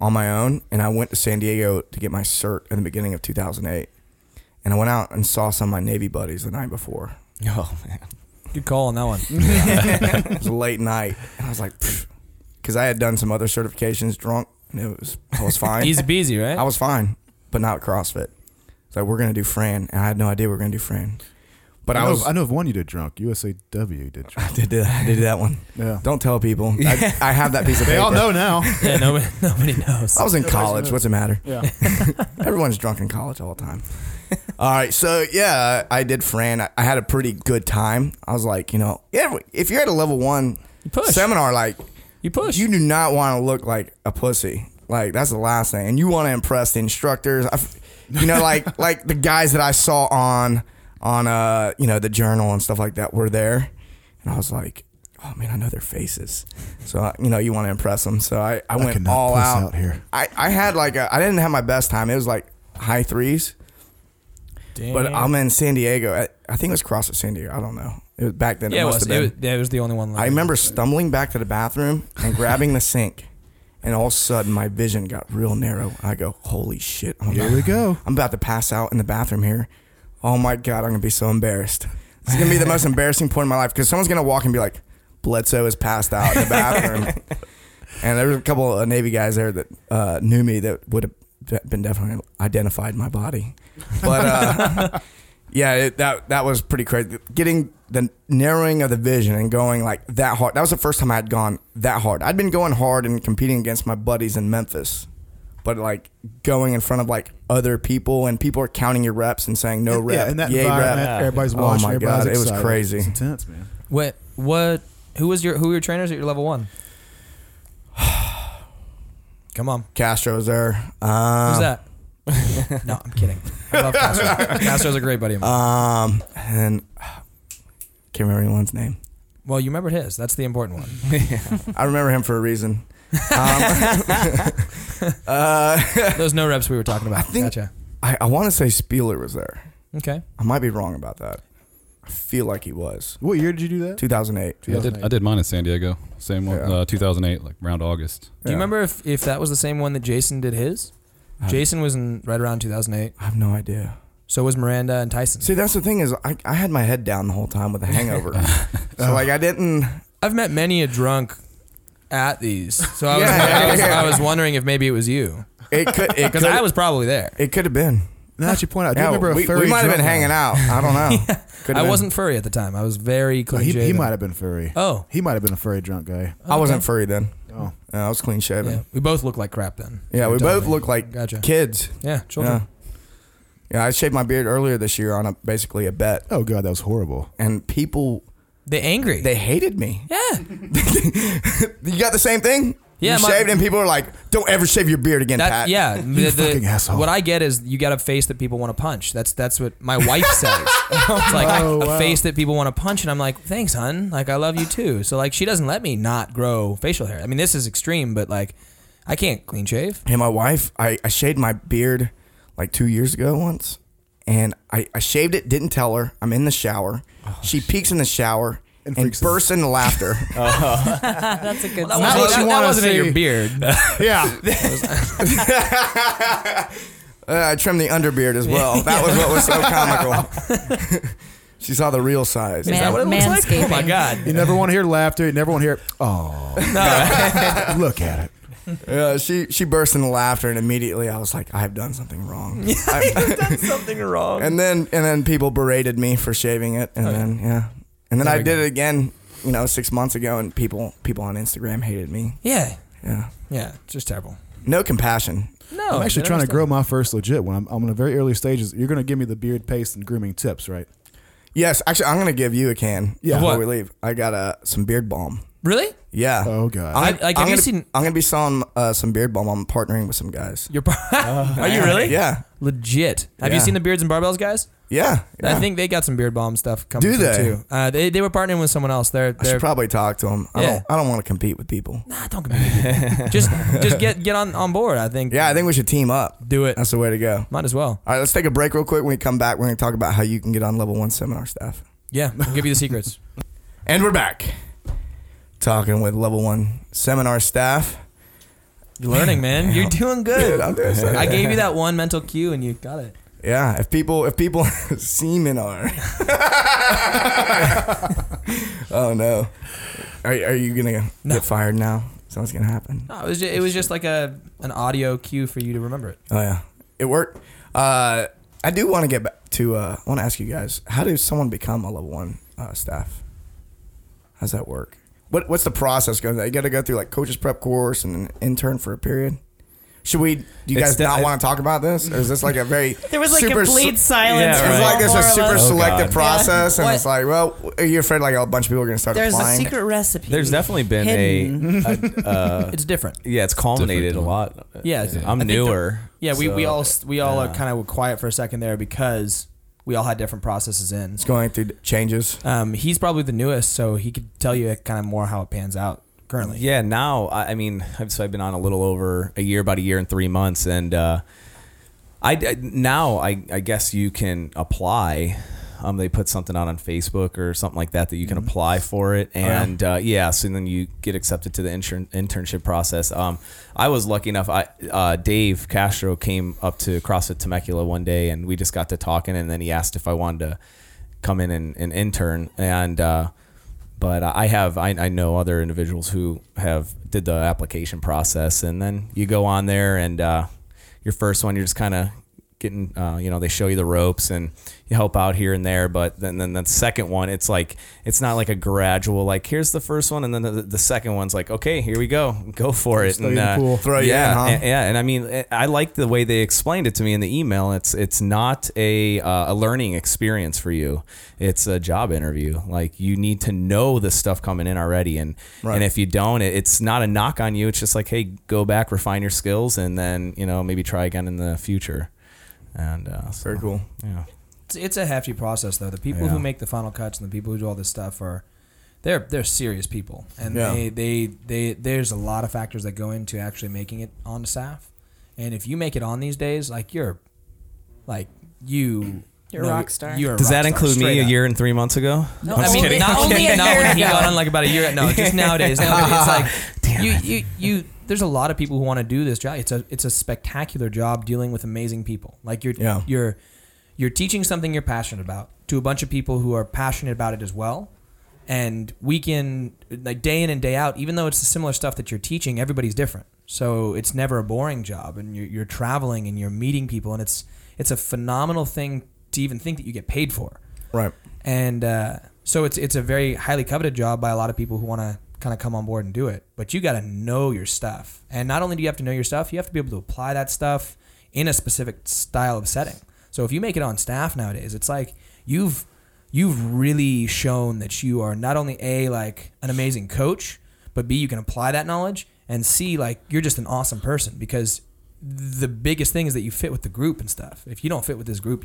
on my own, and I went to San Diego to get my cert in the beginning of 2008. And I went out and saw some of my Navy buddies the night before. Oh man. Good call on that one. It was a late night, and I was like, because I had done some other certifications drunk, and I was fine. Easy peasy, right? I was fine, but not CrossFit. So we're gonna do Fran, and I had no idea we were gonna do Fran. But I know of one you did drunk. USAW you did drunk. I did that one. Yeah. Don't tell people. I have that piece of paper. They all know now. Yeah, nobody knows. I was in college. What's the matter? Yeah. Everyone's drunk in college all the time. All right, so yeah, I did Fran. I had a pretty good time. I was like, if you're at a level 1 push. seminar, like You push. you do not want to look like a pussy. Like that's the last thing, and you want to impress the instructors. Like the guys that I saw on the journal and stuff like that were there, and I was like, oh man, I know their faces. So you want to impress them. So I went cannot all puss out. out here. I had I didn't have my best time. It was like high 3s. Damn. But I'm in San Diego. I think it was CrossFit San Diego. I don't know. It was back then. Yeah, it must have been. It was the only one. I remember stumbling back to the bathroom and grabbing the sink, and all of a sudden my vision got real narrow. I go, holy shit! Here we go. I'm about to pass out in the bathroom here. Oh my God, I'm gonna be so embarrassed. This is gonna be the most embarrassing point in my life because someone's gonna walk and be like, Bledsoe is passed out in the bathroom. And there was a couple of Navy guys there that knew me that would have been definitely identified my body. But yeah, that was pretty crazy. Getting the narrowing of the vision and going like that hard. That was the first time I had gone that hard. I'd been going hard and competing against my buddies in Memphis. But like going in front of like other people and people are counting your reps and saying no rep, Yeah, in that yay environment, rep. everybody's watching. Oh my everybody's God, it was excited. crazy. It's intense, man. Who were your trainers at your level 1? Come on. Castro's there. Who's that? No, I'm kidding. I love Castro. Castro's a great buddy of mine. And can't remember anyone's name. Well, you remembered his. That's the important one. I remember him for a reason. Those no reps we were talking about. I think- Gotcha. I want to say Spieler was there. Okay. I might be wrong about that. I feel like he was. What year did you do that? 2008. Yeah, I did mine in San Diego. Same one, Yeah. 2008, like around August. Do you remember if that was the same one that Jason did his? Jason was in right around 2008. I have no idea. So was Miranda and Tyson. See, that's the thing is I had my head down the whole time with a hangover. So like I didn't. I've met many a drunk at these. So Yeah. I was wondering if maybe it was you. It could. It Because could. I was probably there. It could have been. Now that you point out, I do Yeah, remember a we furry might have been drunk hanging guy. out. I don't know. Could have I been. wasn't furry at the time. I was very Oh, clean he shaven. might have been furry. Oh. He might have been a furry drunk guy. I wasn't furry then. Oh. I was clean shaven. Yeah. We both look like crap then. Yeah, we You're both telling me. look like Gotcha. kids. Yeah, children. Yeah, I shaved my beard earlier this year on basically a bet, Oh God, that was horrible. and people They angry. they hated me. yeah. You got the same thing? Yeah, you my- shaved, and people are like, "Don't ever shave your beard again, That, Pat." yeah, You fucking asshole. What I get is you got a face that people want to punch. That's what my wife says. It's like Oh, a wow. face that people want to punch, and I'm like, thanks, hun. Like I love you too. So like she doesn't let me not grow facial hair. I mean, this is extreme, but like I can't clean shave. Hey, my wife, I shaved my beard like 2 years ago once, and I shaved it. Didn't tell her. I'm in the shower. She peeks in the shower And and freaks out. bursts into laughter. That's a good That sign. Not what you that wanna wasn't in see. your beard. Yeah. I trimmed the underbeard as well. That was what was so comical. She saw the real size. Man- Is that what it looks like? Oh my manscaping. god. You never want to hear laughter. You never want to hear, oh, look at it. She burst into laughter, and immediately I was like, I have done something wrong. I've done something wrong. And then people berated me for shaving it, and then I did it again, 6 months ago, and people on Instagram hated me. Yeah. Yeah, Yeah. Just terrible. no compassion. No. I'm actually they trying to understand. grow my first legit one. I'm in the very early stages. You're going to give me the beard paste and grooming tips, right? Yes, actually, I'm gonna give you a can Yeah. before What? we leave. I got some beard balm. Really? Yeah. Oh, God. I'm, Like, have I'm you gonna, seen- I'm gonna be selling some beard balm. I'm partnering with some guys. You're. Are you really? Yeah. Legit. Have you Yeah. seen the Beards and Barbells guys? Yeah. I think they got some beard balm stuff coming. Do through, they? Too. They were partnering with someone else. I should probably talk to them. Yeah. I don't want to compete with people. Nah, don't compete. just get on board. I think. Yeah, I think we should team up. Do it. That's the way to go. Might as well. All right, let's take a break real quick. When we come back, we're going to talk about how you can get on level 1 seminar staff. Yeah, I'll give you the secrets. And we're back. Talking with level 1 seminar staff. Learning, man. You're doing good. I'm doing so I good. gave you that one mental cue and you got it. Yeah, if people semen are. Oh no, are you gonna get fired now? Something's gonna happen. No, it was just like an audio cue for you to remember it. Oh yeah, it worked. I do want to get back to. I want to ask you guys, how does someone become a level 1 staff? How's that work? What's the process going? You got to go through like coaches prep course and an intern for a period. Do you guys not want to talk about this, or is this like a very There was like super complete silence. Yeah, It's right. like there's a More or super less. selective God. process, and What? it's like, well, are you afraid like a bunch of people are going to start There's a applying? secret recipe. There's definitely been hidden. It's different. yeah, it's culminated a Different. lot. Yeah, I'm I think newer. Yeah, we all yeah. kind of were quiet for a second there because we all had different processes in. It's going through changes. He's probably the newest, so he could tell you kind of more how it pans out currently. Yeah, now I mean, I've been on a little over a year, about a year and 3 months, and I guess you can apply. They put something out on Facebook or something like that you can apply for it, and so then you get accepted to the internship process. I was lucky enough. Dave Castro came up to CrossFit Temecula one day, and we just got to talking, and then he asked if I wanted to come in and intern, and but I know other individuals who did the application process, and then you go on there, and your first one you're just kind of getting they show you the ropes and you help out here and there, but then the second one it's not like a gradual, like here's the first one and then the second one's like, okay, here we go for it, Throw you in the pool. Throw you in, huh? and I mean, I like the way they explained it to me in the email. It's not a learning experience for you. It's a job interview. Like, you need to know the stuff coming in already, and if you don't, it's not a knock on you. It's just like, hey, go back, refine your skills, and then maybe try again in the future. And Very cool. Yeah. It's a hefty process though. The people who make the final cuts and the people who do all this stuff they're serious people, and they there's a lot of factors that go into actually making it on staff. And if you make it on these days, you're a rock star. Does that include me a year and 3 months ago? No, I mean, not only a not year when he ago. got on like about a year. No, just nowadays. It's like you. There's a lot of people who want to do this job. It's a spectacular job dealing with amazing people. Like you're teaching something you're passionate about to a bunch of people who are passionate about it as well. And week in, like day in and day out, even though it's the similar stuff that you're teaching, everybody's different. So it's never a boring job, and you're traveling and you're meeting people, and it's a phenomenal thing to even think that you get paid for. Right. And so it's a very highly coveted job by a lot of people who want to kind of come on board and do it. But you got to know your stuff. And not only do you have to know your stuff, you have to be able to apply that stuff in a specific style of setting. So if you make it on staff nowadays, it's like you've really shown that you are not only an amazing coach, but B, you can apply that knowledge, and C, you're just an awesome person, because the biggest thing is that you fit with the group and stuff. If you don't fit with this group,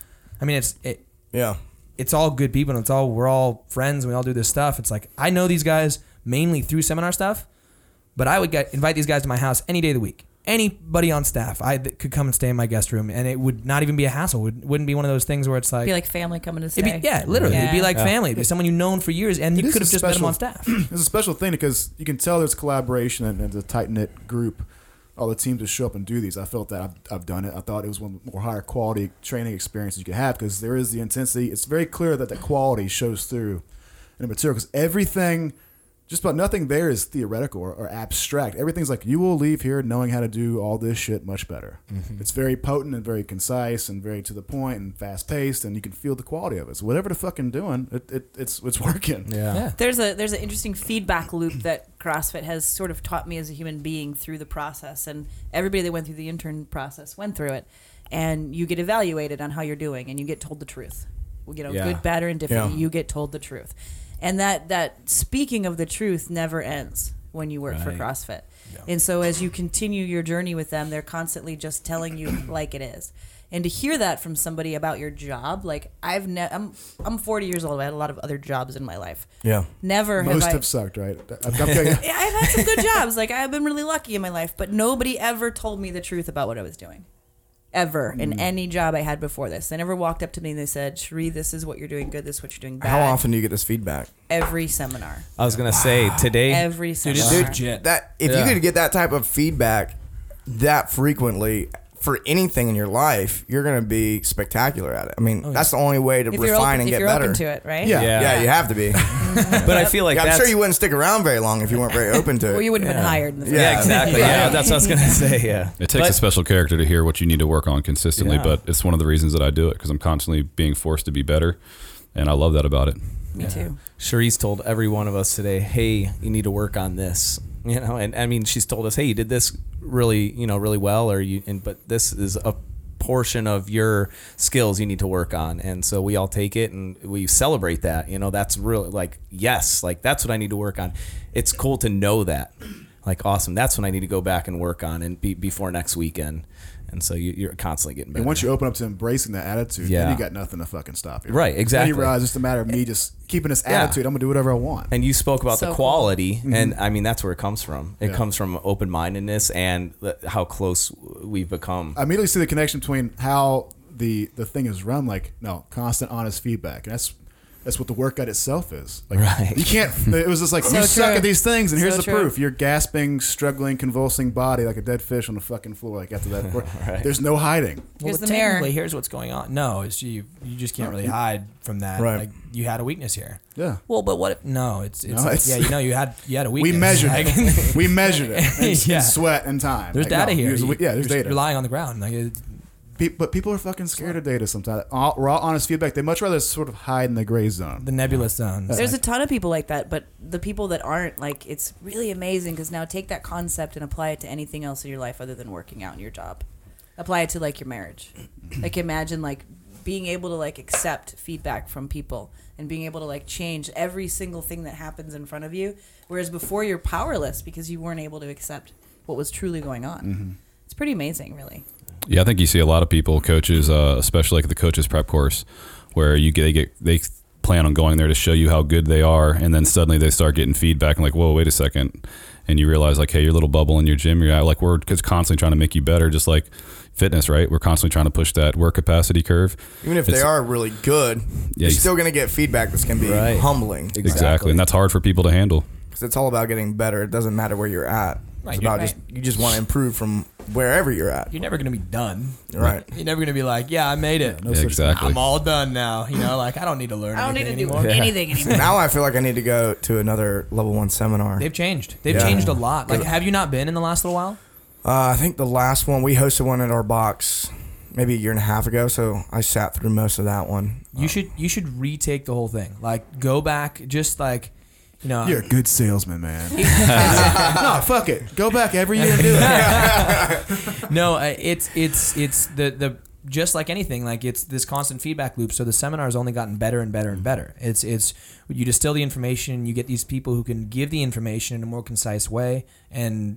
it's all good people, and we're all friends, and we all do this stuff. It's like, I know these guys mainly through seminar stuff, but I would invite these guys to my house any day of the week. Anybody on staff, could come and stay in my guest room, and it would not even be a hassle. It wouldn't be one of those things where it's like... It'd be like family coming to stay. Literally. It'd be like Yeah. family. It'd be someone you've known for years, and you could have just met them on staff. It's a special thing because you can tell there's collaboration and it's a tight-knit group. All the teams just show up and do these. I felt that I've done it. I thought it was one of the more higher quality training experiences you could have, because there is the intensity. It's very clear that the quality shows through in the material, because everything, just about nothing there is theoretical or abstract. Everything's like, you will leave here knowing how to do all this shit much better. Mm-hmm. It's very potent and very concise and very to the point and fast paced, and you can feel the quality of it. So whatever the fucking doing, it's working. Yeah. There's an interesting feedback loop that CrossFit has sort of taught me as a human being through the process, and everybody that went through the intern process went through it, and you get evaluated on how you're doing, and you get told the truth. Good, bad, or indifferent. Yeah. You get told the truth, and that speaking of the truth never ends when you work for CrossFit. Yeah. And so as you continue your journey with them, they're constantly just telling you like it is. And to hear that from somebody about your job, I'm 40 years old. I had a lot of other jobs in my life. Yeah. Most have sucked, right? I've had some good jobs. I've been really lucky in my life, but nobody ever told me the truth about what I was doing. ever in any job I had before this. They never walked up to me and they said, Cherie, this is what you're doing good, this is what you're doing bad. How often do you get this feedback? Every seminar. I was gonna say today. Every seminar. Dude, legit. That if you could get that type of feedback that frequently for anything in your life, you're going to be spectacular at it. I mean, that's the only way to if you're refine open, and if get you're better. open to it, right? Yeah. Yeah, you have to be. But I feel like I'm that's, sure you wouldn't stick around very long if you weren't very open to it. Well, you wouldn't have been hired in the first Yeah, Yeah. exactly. Yeah, that's what I was gonna say. Yeah, It takes a special character to hear what you need to work on consistently, Yeah. but it's one of the reasons that I do it because I'm constantly being forced to be better, and I love that about it. Me too. Cherie's told every one of us today, "Hey, you need to work on this." You know, and I mean, she's told us, "Hey, you did this really, really well," but this is a portion of your skills you need to work on. And so we all take it and we celebrate that. That's really like, yes, like that's what I need to work on. It's cool to know that. Like, awesome. That's what I need to go back and work on and before next weekend. And so you're constantly getting better. And once you open up to embracing that attitude, Yeah. then you got nothing to fucking stop you. Right, exactly. Then you realize it's just a matter of me just keeping this Yeah. attitude. I'm going to do whatever I want. And you spoke about So the cool. quality, and I mean that's where it comes from. It Yeah. comes from open-mindedness and how close we've become. I immediately see the connection between how the thing is run, constant honest feedback. And that's what the workout itself is. Like, Right. You can't, it was just like, So you suck true. at these things, and here's So the true. proof. You're gasping, struggling, convulsing body like a dead fish on the fucking floor. Like, after that, Right. there's no hiding. Here's Well, the mirror. technically, here's what's going on. No, it's you just can't really hide from that. Right. Like you had a weakness here. Yeah. Well, but what if no? It's No, like, it's- yeah, you had a weakness. We measured Like, it. We measured it. In Yeah. sweat and time. There's Like, data no, here. there's You're data. relying on the ground. Like But people are fucking scared of data sometimes. Raw, honest feedback. They much rather sort of hide in the gray zone. the nebulous zones. There's a ton of people like that, but the people that aren't, like, it's really amazing because now take that concept and apply it to anything else in your life other than working out in your job. Apply it to, like, your marriage. Like, imagine, like, being able to, like, accept feedback from people and being able to, like, change every single thing that happens in front of you, whereas before you're powerless because you weren't able to accept what was truly going on. It's pretty amazing, really. Yeah, I think you see a lot of people, coaches, especially like the coaches prep course, where they plan on going there to show you how good they are, and then suddenly they start getting feedback and like, whoa, wait a second, and you realize like, hey, your little bubble in your gym, we're constantly trying to make you better, just like fitness, right? We're constantly trying to push that work capacity curve. Even if they are really good, you're you- still going to get feedback that's going to be Right. humbling. Exactly, and that's hard for people to handle. Because it's all about getting better. It doesn't matter where you're at. Right, It's you're about right. you just want to improve from wherever you're at. You're never gonna be done. Right. You're never gonna be like, yeah, I made it. No Yeah, such exactly. I'm all done now. Like I don't need to learn. I don't need to anything do anymore. anything anymore. Now I feel like I need to go to another level 1 seminar. They've changed. They've Yeah. changed a lot. Like, have you not been in the last little while? I think the last one, we hosted one at our box maybe a year and a half ago, so I sat through most of that one. You should retake the whole thing. Like, go back, just like, You're a good salesman, man. No, fuck it. Go back every year and do it. No, it's the just like anything, like it's this constant feedback loop. So the seminar has only gotten better and better and better. It's you distill the information, you get these people who can give the information in a more concise way, and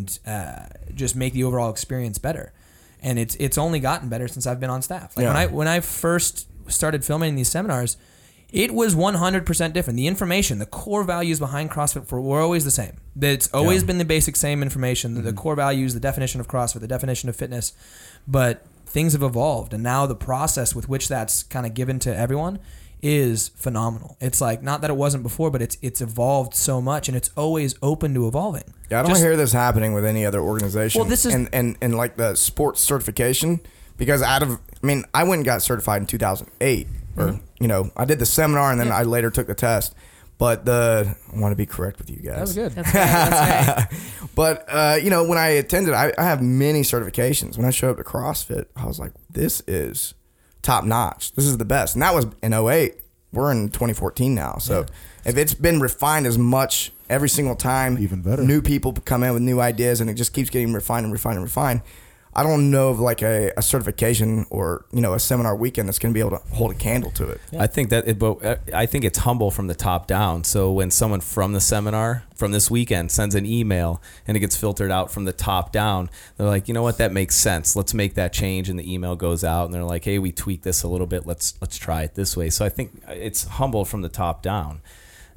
just make the overall experience better. And it's only gotten better since I've been on staff. Like Yeah. when I first started filming these seminars, it was 100% different. The information, the core values behind CrossFit were always the same. It's always been the basic same information, the core values, the definition of CrossFit, the definition of fitness. But things have evolved, and now the process with which that's kind of given to everyone is phenomenal. It's like, not that it wasn't before, but it's evolved so much, and it's always open to evolving. Yeah, I don't hear this happening with any other organization. Well, this is- and like the sports certification, because I went and got certified in 2008, or I did the seminar and then I later took the test. But I want to be correct with you guys. That was good. That's right. That's right. But when I attended, I have many certifications. When I showed up to CrossFit, I was like, this is top notch. This is the best. And that was in 2008. We're in 2014 now. So if it's been refined as much every single time, Even better. New people come in with new ideas and it just keeps getting refined and refined and refined. I don't know of like a certification or a seminar weekend that's going to be able to hold a candle to it. I think I think it's humble from the top down. So when someone from the seminar from this weekend sends an email and it gets filtered out from the top down, they're like, you know what, that makes sense. Let's make that change. And the email goes out and they're like, hey, we tweaked this a little bit. Let's try it this way. So I think it's humble from the top down.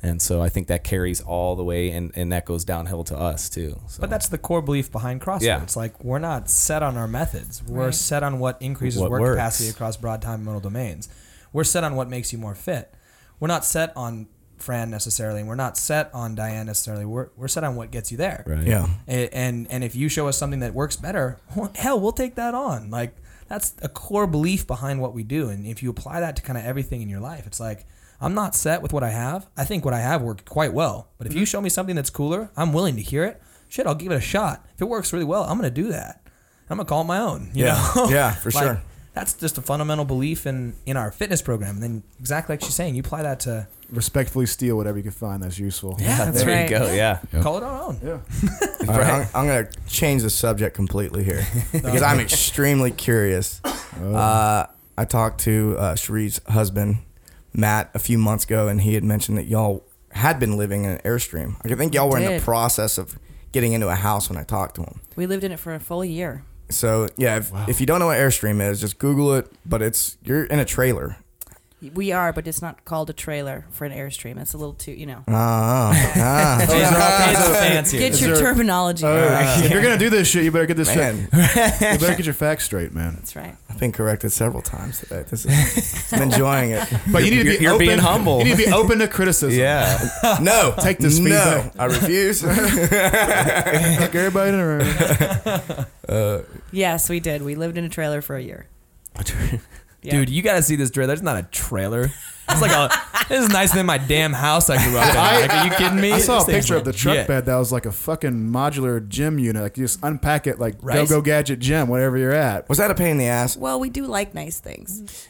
And so I think that carries all the way, and that goes downhill to us too. So. But that's the core belief behind CrossFit. Yeah. It's like we're not set on our methods. We're Right. set on what increases What work works. capacity across broad time and modal domains. We're set on what makes you more fit. We're not set on Fran necessarily, and we're not set on Diane necessarily. We're set on what gets you there. Right. Yeah. And if you show us something that works better, well, hell, we'll take that on. Like that's a core belief behind what we do. And if you apply that to kind of everything in your life, it's like I'm not set with what I have. I think what I have worked quite well. But if you show me something that's cooler, I'm willing to hear it. Shit, I'll give it a shot. If it works really well, I'm going to do that. I'm going to call it my own. You know? Yeah, for Like, sure. That's just a fundamental belief in our fitness program. And then exactly like she's saying, you apply that to Respectfully steal whatever you can find that's useful. Yeah, that's there right. you go. Yeah. Yep. call it our own. Yeah. All right, I'm going to change the subject completely here because I'm extremely curious. I talked to Cherie's husband, Matt, a few months ago, and he had mentioned that y'all had been living in an Airstream. I think y'all were in the Did. process of getting into a house when I talked to him. We lived in it for a full year. So, yeah, if you don't know what Airstream is, just Google it, but you're in a trailer. We are, but it's not called a trailer for an Airstream. It's a little too, These are all kinds of fancy. Get your terminology. If you're gonna do this shit, you better get this Man, shit. You better get your facts straight, man. That's right. I've been corrected several times today. I'm enjoing it. But you need to be You're open. being humble. You need to be open to criticism. Yeah. No. Take this No. feedback. I refuse. Fuck everybody in the room. Yes, we did. We lived in a trailer for a year. Yeah. Dude, you gotta see this trailer. There's not a trailer. It's like this is nicer than my damn house I grew up in. Like, are you kidding me? I saw a This thing's picture of the truck legit. bed that was like a fucking modular gym unit. Like you just unpack it like Right. Go Gadget Gym, whatever you're at. Was that a pain in the ass? Well, we do like nice things.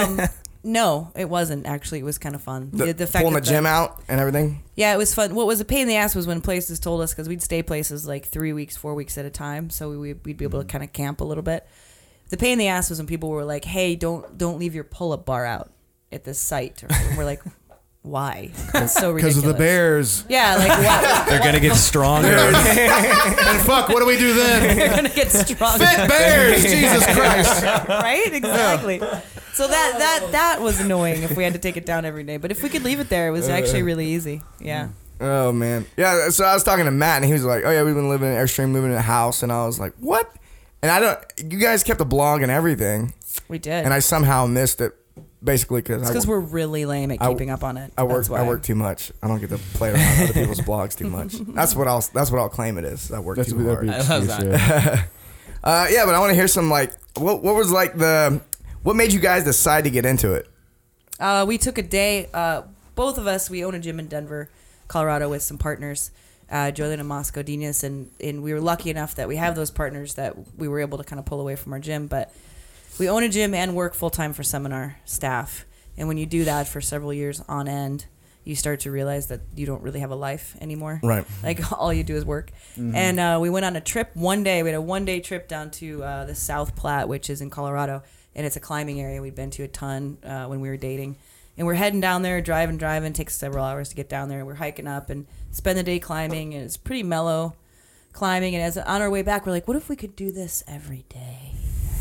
No, it wasn't actually. It was kind of fun. The fact pulling the that gym out and everything? Yeah, it was fun. What was a pain in the ass was when places told us, because we'd stay places like 3 weeks, 4 weeks at a time, so we'd be able to kind of camp a little bit. The pain in the ass was when people were like, "Hey, don't leave your pull-up bar out at this site." And we're like, "Why? That's so ridiculous." Because of the bears. Yeah, like what? They're gonna get stronger. And fuck, what do we do then? They're gonna get stronger. Fit bears! Jesus Christ. Right? Exactly. So that was annoying if we had to take it down every day. But if we could leave it there, it was actually really easy. Yeah. Oh, man. Yeah, so I was talking to Matt, and he was like, oh, yeah, we've been living in Airstream, moving in a house. And I was like, what? And you guys kept a blog and everything, We did. and I somehow missed it, basically because we're really lame at keeping up on it. I That's why. work too much. I don't get to play around other people's blogs too much. That's what I'll claim it is. I work That's too that'd be hard. an excuse, yeah. Yeah, but I want to hear some like what was like what made you guys decide to get into it? We took a day. Both of us, we own a gym in Denver, Colorado, with some partners, Joylyn and Mosco Dinas, and we were lucky enough that we have those partners that we were able to kind of pull away from our gym. But we own a gym and work full time for seminar staff, and when you do that for several years on end, you start to realize that you don't really have a life anymore. Right. Like all you do is work. Mm-hmm. And we went on a trip one day. We had a 1 day trip down to the South Platte, which is in Colorado, and it's a climbing area we'd been to a ton when we were dating. And we're heading down there, driving. It takes several hours to get down there. We're hiking up and spend the day climbing, and it's pretty mellow climbing. And as on our way back, we're like, what if we could do this every day?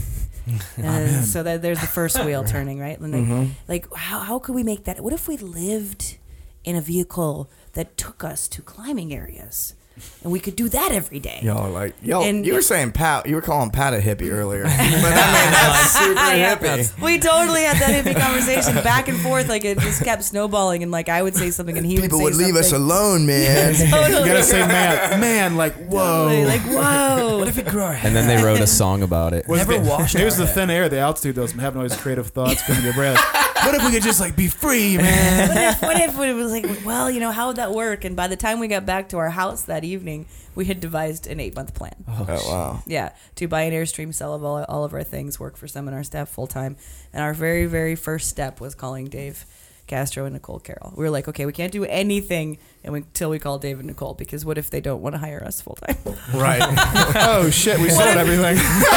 And so there's the first wheel turning, right? And like, how could we make that? What if we lived in a vehicle that took us to climbing areas, and we could do that every day? And you were saying Pat, you were calling Pat a hippie earlier, but that's super Yeah. hippie. We totally had that hippie conversation back and forth, like it just kept snowballing, and like I would say something and he People would would say leave us something. alone, man. Totally. You gotta say man, like, whoa. Totally, like whoa. What if it grew our And then they wrote a song about it. Never washed Here's our the thin air, the altitude, those having all these creative thoughts coming to your brain. What if we could just like be free, man? what if it was like, well, how would that work? And by the time we got back to our house that evening, we had devised an 8-month plan. Oh wow. Yeah, to buy an Airstream, sell all of our things, work for seminar staff full time. And our very, very first step was calling Dave Castro and Nicole Carroll. We were like, okay, we can't do anything until we call Dave and Nicole, because what if they don't want to hire us full time? Right. Oh shit, we sold everything.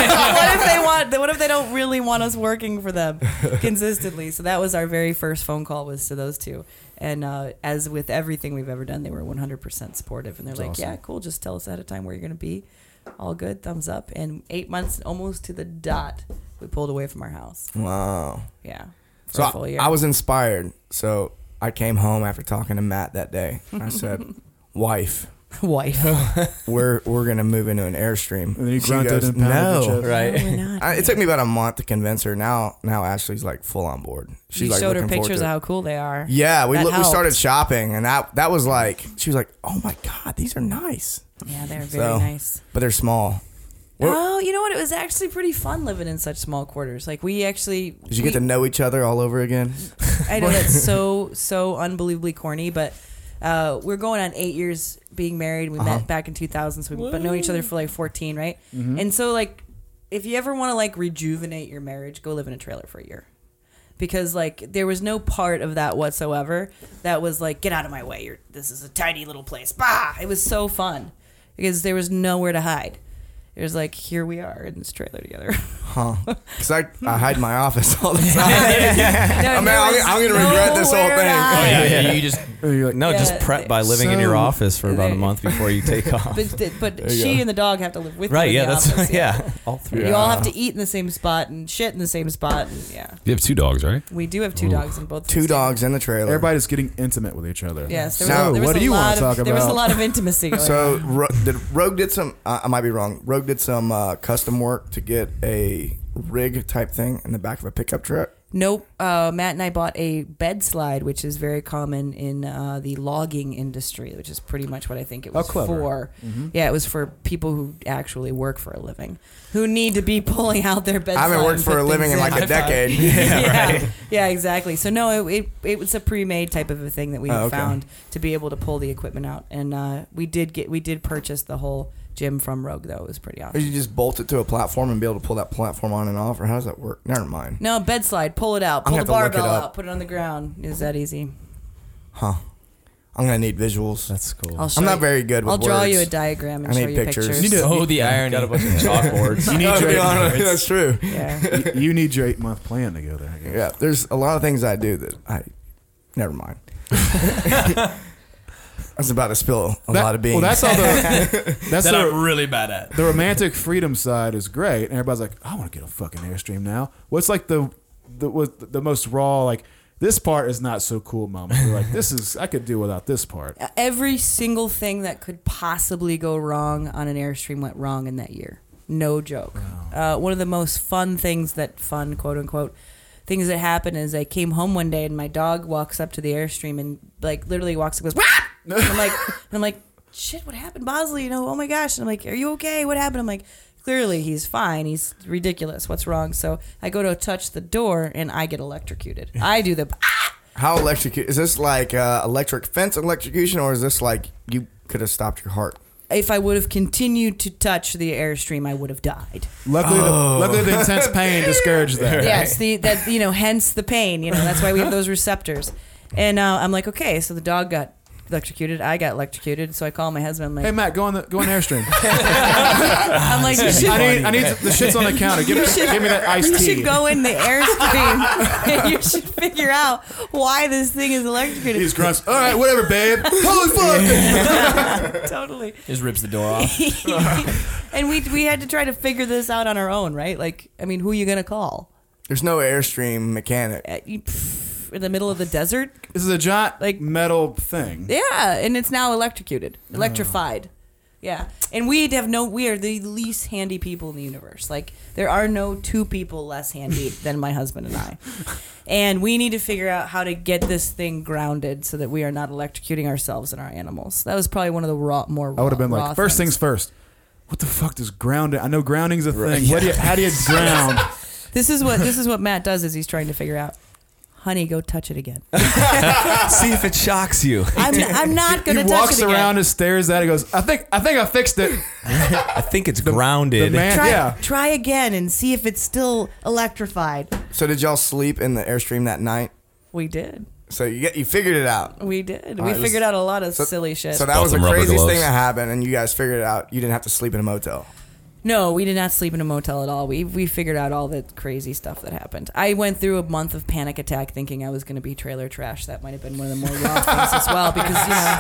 What if they don't really want us working for them consistently? So that was our very first phone call, was to those two. And as with everything we've ever done, they were 100% supportive. And they're like, awesome. yeah, cool. Just tell us ahead of time where you're going to be. All good. Thumbs up. And 8 months, almost to the dot, we pulled away from our house. Wow. Yeah. For So a full year. I was inspired. So I came home after talking to Matt that day. I said, "Wife, we're gonna move into an Airstream." And then you She grunted goes, and pounded your "No." chest. Right. No, we're not. It took me about a month to convince her. Now Ashley's like full on board. She's You like showed her looking forward pictures to of it. how cool they are. Yeah, we That started helped. shopping, and that was like, she was like, "Oh my god, these are nice," Yeah, they're very So- nice. but they're small. What- Oh, you know what? It was actually pretty fun living in such small quarters. Like we actually Did you get to know each other all over again? I know that's so unbelievably corny, but we're going on 8 years being married. We met back in 2000, so we've been knowing each other for like 14, right? And so like, if you ever want to like rejuvenate your marriage, go live in a trailer for a year. Because like there was no part of that whatsoever that was like, get out of my way. This is a tiny little place. Bah! It was so fun because there was nowhere to hide. It was like, here we are in this trailer together. Huh? Because I hide in my office all the time. No, I mean, there was I'm gonna regret this whole nowhere thing. to Oh hide. yeah, you just You're like, No, just Yeah, prep by living in your so- office for about a There- month before you take off. But she and the dog have to live with Right, you in yeah, the that's office, yeah. All three. You all have to eat in the same spot and shit in the same spot. And yeah, You have 2 dogs, right? we do have 2 dogs in both. 2 dogs in the trailer. everybody's getting intimate with each other. Yes, there So, was, there was what a do you lot want to of, talk There was a about? lot of intimacy going So on. Rogue did some. I might be wrong. Rogue did some custom work to get a rig type thing in the back of a pickup truck. Nope. Matt and I bought a bed slide, which is very common in the logging industry, which is pretty much what I think it was clever. for. Yeah, it was for people who actually work for a living, who need to be pulling out their bed. I haven't slide worked and for put a living things in like a High five. decade. Yeah, exactly. So no, it was a pre-made type of a thing that we Oh, okay. found to be able to pull the equipment out, and we did purchase the whole gym from Rogue though. It was pretty Or awesome. you just bolt it to a platform and be able to pull that platform on and off, or how does that work? Never mind. No, bed slide, pull it out, I'm pull gonna the have to look it barbell up. out, put it on the ground. Is that easy? Huh? I'm gonna need visuals. That's cool. I'll show I'm not you. very good with I'll draw words. you a diagram and I show need you pictures. pictures. You need to- oh the irony. Got a bunch of chalkboards. You need No, to your be honest, 8 that's true. Yeah. you need your 8-month plan together. I guess. Yeah, there's a lot of things I do that I. Never mind. I was about to spill a lot of beans. Well, that's all that's that the, I'm really bad at. the romantic freedom side is great, and everybody's like, I want to get a fucking Airstream now. What's like the most raw, like, this part is not so cool moment. You're like, this is, I could do without this part. Every single thing that could possibly go wrong on an Airstream went wrong in that year. No joke. One of the most fun things quote unquote, things that happened is I came home one day and my dog walks up to the Airstream and like literally walks up and goes, "Wah!" And I'm like, shit, what happened, Bosley? You know, oh my gosh. And I'm like, are you okay? What happened? I'm like, clearly he's fine. He's ridiculous. What's wrong? So I go to touch the door and I get electrocuted. I do the How electrocute? Is this like electric fence electrocution, or is this like you could have stopped your heart? if I would have continued to touch the Airstream, I would have died. Luckily, the intense pain discouraged that. Yes, hence the pain. That's why we have those receptors. And I'm like, okay, so the dog got electrocuted. I got electrocuted. So I call my husband. I'm like, Hey Matt, go on Airstream. I'm like, you should, I need the shit's on the counter. Give me that iced you tea. should go in the Airstream and you should figure out why this thing is electrocuted. These grunts. All right, whatever, babe. Holy fuck! Totally. Just rips the door off. And we had to try to figure this out on our own, right? Like, I mean, who are you gonna call? There's no Airstream mechanic. In the middle of the desert? This is a giant Like- metal thing. Yeah, and it's now electrified. Yeah, and we are the least handy people in the universe. Like, there are no two people less handy than my husband and I. And we need to figure out how to get this thing grounded so that we are not electrocuting ourselves and our animals. That was probably one of the more I would have been raw like, first things. things first. What the fuck does grounding? I know grounding's a thing. How do you ground? This is what Matt does is he's trying to figure out. Honey, go touch it again. See if it shocks you. I'm not gonna He touch walks it again. around and stares at it. Goes, I think I fixed it. I think it's grounded. The man, Try again and see if it's still electrified. So did y'all sleep in the Airstream that night? We did. So you figured it out. We did. All We right, figured out a lot of silly shit. So that Bought was the some rubber craziest gloves. thing that happened, and you guys figured it out. You didn't have to sleep in a motel. No, we did not sleep in a motel at all. We figured out all the crazy stuff that happened. I went through a month of panic attack thinking I was going to be trailer trash. That might have been one of the more wild things as well because,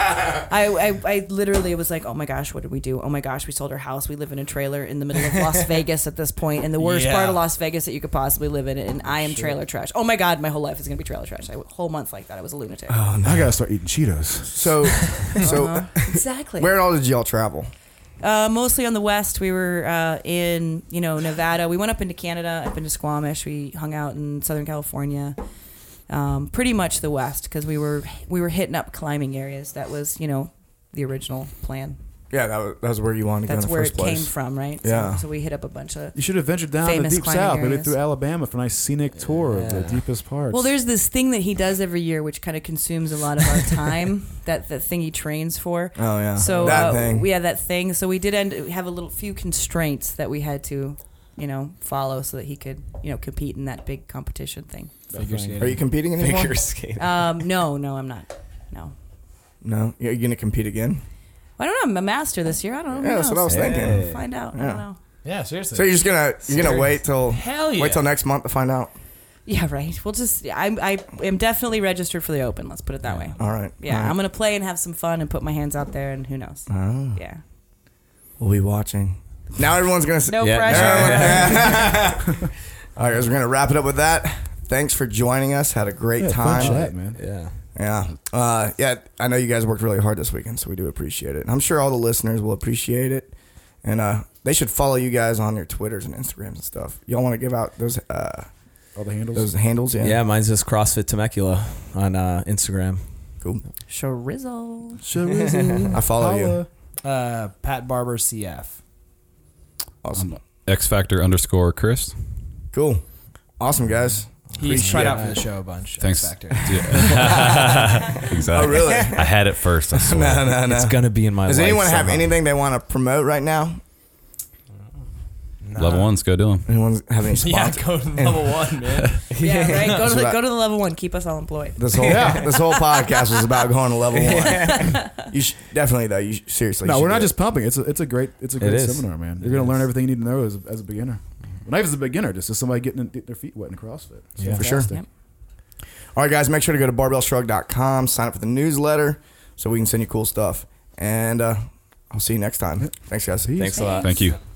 I literally was like, oh my gosh, what did we do? Oh my gosh, we sold our house. We live in a trailer in the middle of Las Vegas at this point, in the worst part of Las Vegas that you could possibly live in, and I am trailer trash. Oh my God, my whole life is going to be trailer trash. A whole month like that, I was a lunatic. Oh, now I gotta start eating Cheetos. So Exactly. where all did y'all travel? Mostly on the west. We were in Nevada. We went up into Canada, up into Squamish. We hung out in Southern California. Pretty much the west because we were hitting up climbing areas. That was the original plan. Yeah, that was where you wanted to go in That's the where first it place. came from, right? Yeah. So we hit up a bunch of. You should have ventured down to the Famous deep climbing south, maybe areas. through Alabama for a nice scenic tour of the deepest parts. Well, there's this thing that he does every year, which kind of consumes a lot of our time. that thing he trains for. Oh yeah. So that thing. we had that thing. So we did have a few constraints that we had to, follow so that he could, compete in that big competition thing. Figure skating. Are you competing anymore? Figure skating. No, I'm not. No. You're gonna compete again? I don't know. I'm a master this year. I don't know. Yeah, that's what I was thinking. Hey. Find out. I Yeah. don't know. Yeah, seriously. So you're gonna wait till Hell yeah. wait till next month to find out. Yeah, right. We'll just. I am definitely registered for the Open. Let's put it that way. All right. Yeah, All right. I'm gonna play and have some fun and put my hands out there, and who knows? Oh. Yeah. We'll be watching. Now everyone's gonna. No Yeah. pressure. All right, guys, we're gonna wrap it up with that. Thanks for joining us. Had a great fun time. chat, man. Yeah. Yeah. I know you guys worked really hard this weekend, so we do appreciate it. And I'm sure all the listeners will appreciate it. And they should follow you guys on your Twitters and Instagrams and stuff. Y'all want to give out those All the handles. those handles? Yeah. Yeah, mine's just CrossFit Temecula on Instagram. Cool. Sharizzle. I follow you. Pat Barber CF. Awesome. X Factor _ Chris. Cool. Awesome, guys. He's tried out for Appreciate the show a bunch. Thanks. X Factor. Exactly. Oh, really? I had it first. I swear. No. It's gonna be in my life. Does anyone have somehow. anything they want to promote right now? Level 1's go do them. Anyone have any Yeah, sponsors? go to level 1, man. Yeah, right. Go So that- to the level 1. Keep us all employed. This whole podcast was about going to level 1. You definitely though. You seriously. No, should we're not do just pumping. It's a great is. seminar, man. You're gonna learn everything you need to know as a beginner. Not even as a beginner, just as somebody getting their feet wet in CrossFit. It's For sure. fantastic. Yep. All right, guys, make sure to go to barbellshrug.com, sign up for the newsletter so we can send you cool stuff. And I'll see you next time. Thanks, guys. Thanks a lot. Thank you.